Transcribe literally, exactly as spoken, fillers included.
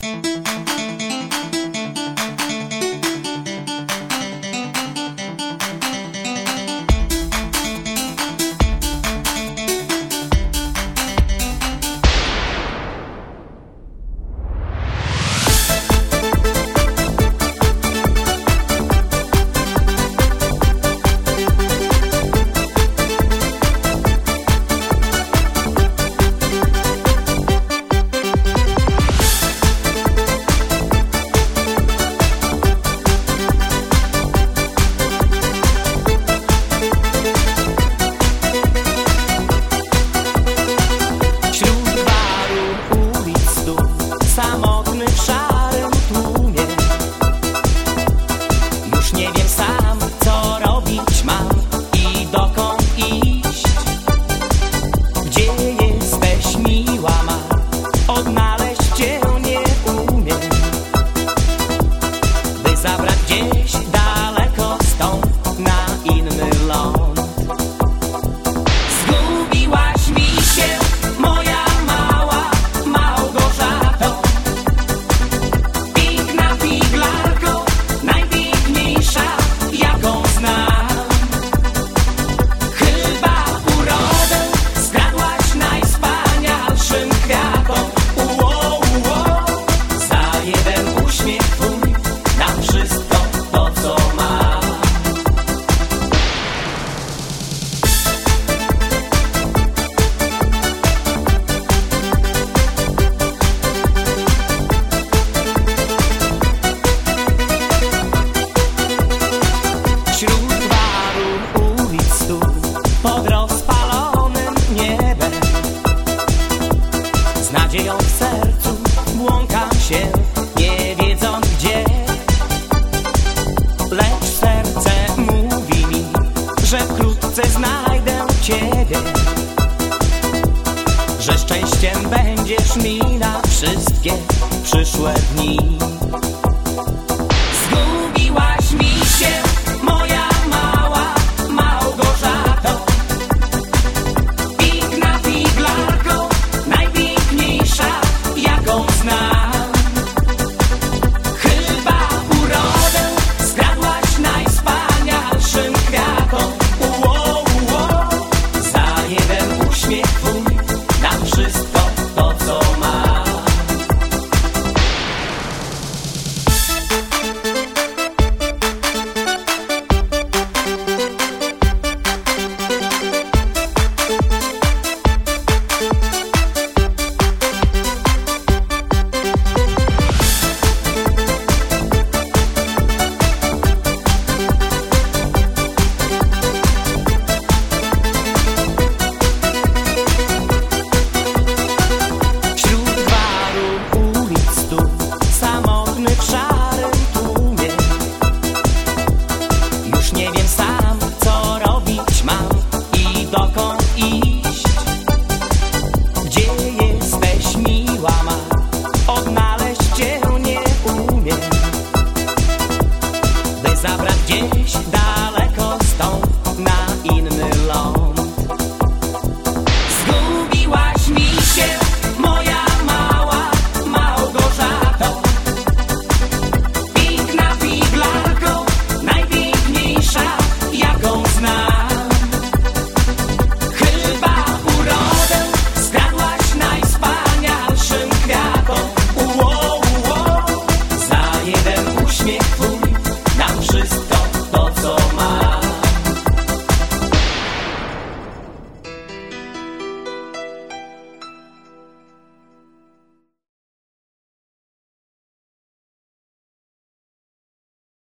Samotny w szarym tłumie, już nie wiem sam, co robić mam i dokąd iść. Gdzie jesteś, miła ma? Odnaleźć cię nie umiem, by zabrać gdzieś daleko stąd na inny ląd. Zgubiłaś mi się, moja mała Małgorzato, piękna figlarko, najpiękniejsza, jaką znam. Chyba urodę skradłaś najwspanialszym kwiatom. Uo, uo, za jeden uśmiech twój dam wszystko to, co mam. Wśród baru ulic stu, pod rozpalonym niebem, z nadzieją w sercu błąkam się, nie wiedząc gdzie. Lecz serce mówi mi, że wkrótce znajdę ciebie, że szczęściem będziesz mi na wszystkie przyszłe dni.